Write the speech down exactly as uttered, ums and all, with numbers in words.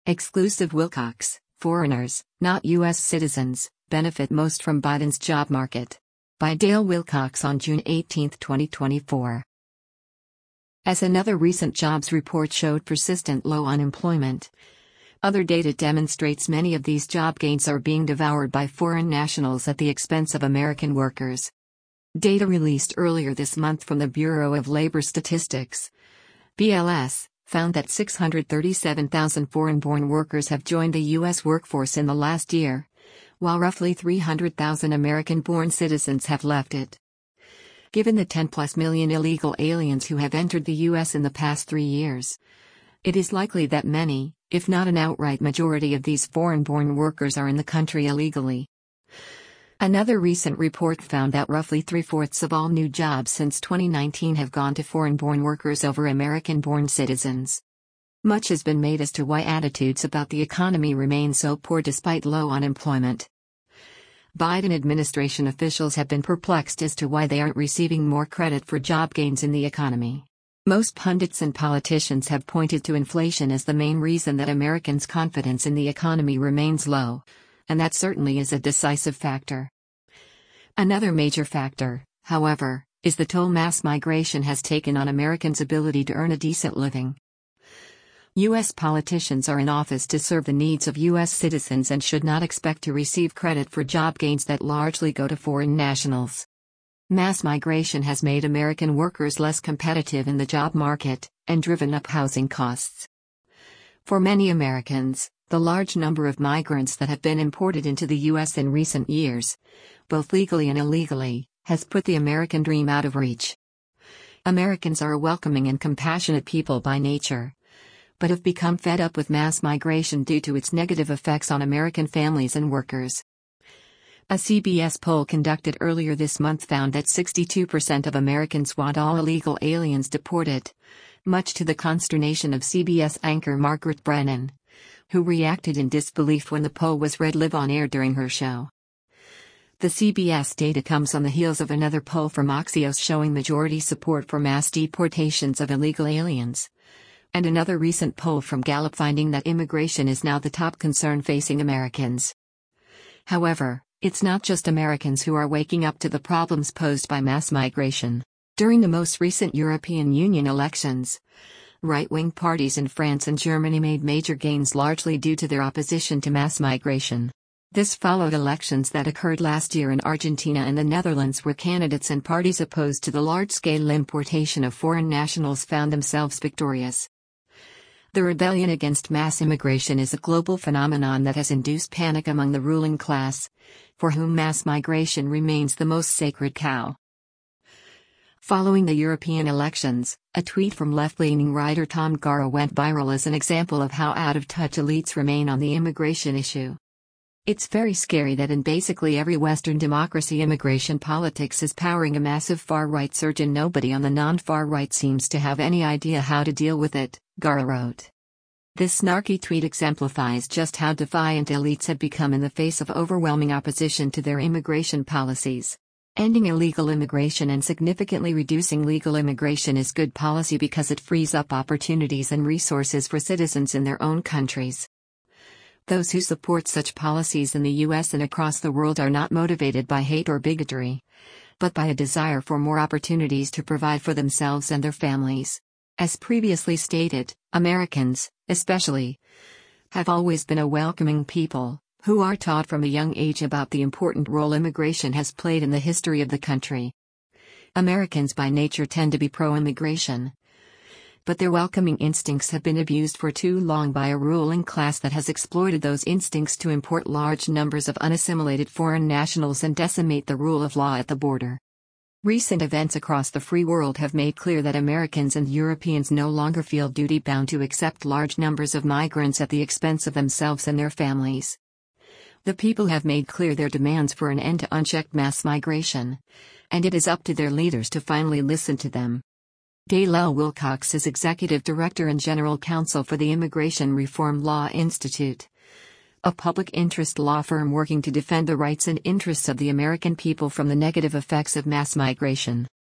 Exclusive Wilcox, foreigners, not U S citizens, benefit most from Biden's job market. By Dale Wilcox on June eighteenth, twenty twenty-four. As another recent jobs report showed persistent low unemployment, other data demonstrates many of these job gains are being devoured by foreign nationals at the expense of American workers. Data released earlier this month from the Bureau of Labor Statistics, B L S, found that six hundred thirty-seven thousand foreign-born workers have joined the U S workforce in the last year, while roughly three hundred thousand American-born citizens have left it. Given the ten plus million illegal aliens who have entered the U S in the past three years, it is likely that many, if not an outright majority of these foreign-born workers are in the country illegally. Another recent report found that roughly three-fourths of all new jobs since twenty nineteen have gone to foreign-born workers over American-born citizens. Much has been made as to why attitudes about the economy remain so poor despite low unemployment. Biden administration officials have been perplexed as to why they aren't receiving more credit for job gains in the economy. Most pundits and politicians have pointed to inflation as the main reason that Americans' confidence in the economy remains low, and that certainly is a decisive factor. Another major factor, however, is the toll mass migration has taken on Americans' ability to earn a decent living. U S politicians are in office to serve the needs of U S citizens and should not expect to receive credit for job gains that largely go to foreign nationals. Mass migration has made American workers less competitive in the job market, and driven up housing costs. For many Americans, the large number of migrants that have been imported into the U S in recent years, both legally and illegally, has put the American dream out of reach. Americans are a welcoming and compassionate people by nature, but have become fed up with mass migration due to its negative effects on American families and workers. A C B S poll conducted earlier this month found that sixty-two percent of Americans want all illegal aliens deported, much to the consternation of C B S anchor Margaret Brennan, who reacted in disbelief when the poll was read live on air during her show. The C B S data comes on the heels of another poll from Axios showing majority support for mass deportations of illegal aliens, and another recent poll from Gallup finding that immigration is now the top concern facing Americans. However, it's not just Americans who are waking up to the problems posed by mass migration. During the most recent European Union elections, right-wing parties in France and Germany made major gains largely due to their opposition to mass migration. This followed elections that occurred last year in Argentina and the Netherlands, where candidates and parties opposed to the large-scale importation of foreign nationals found themselves victorious. The rebellion against mass immigration is a global phenomenon that has induced panic among the ruling class, for whom mass migration remains the most sacred cow. Following the European elections, a tweet from left-leaning writer Tom Gara went viral as an example of how out of touch elites remain on the immigration issue. It's very scary that in basically every Western democracy immigration politics is powering a massive far-right surge and nobody on the non-far right seems to have any idea how to deal with it, Gara wrote. This snarky tweet exemplifies just how defiant elites have become in the face of overwhelming opposition to their immigration policies. Ending illegal immigration and significantly reducing legal immigration is good policy because it frees up opportunities and resources for citizens in their own countries. Those who support such policies in the U S and across the world are not motivated by hate or bigotry, but by a desire for more opportunities to provide for themselves and their families. As previously stated, Americans, especially, have always been a welcoming people, who are taught from a young age about the important role immigration has played in the history of the country. Americans by nature tend to be pro-immigration, but their welcoming instincts have been abused for too long by a ruling class that has exploited those instincts to import large numbers of unassimilated foreign nationals and decimate the rule of law at the border. Recent events across the free world have made clear that Americans and Europeans no longer feel duty-bound to accept large numbers of migrants at the expense of themselves and their families. The people have made clear their demands for an end to unchecked mass migration, and it is up to their leaders to finally listen to them. Dale L. Wilcox is Executive Director and General Counsel for the Immigration Reform Law Institute, a public interest law firm working to defend the rights and interests of the American people from the negative effects of mass migration.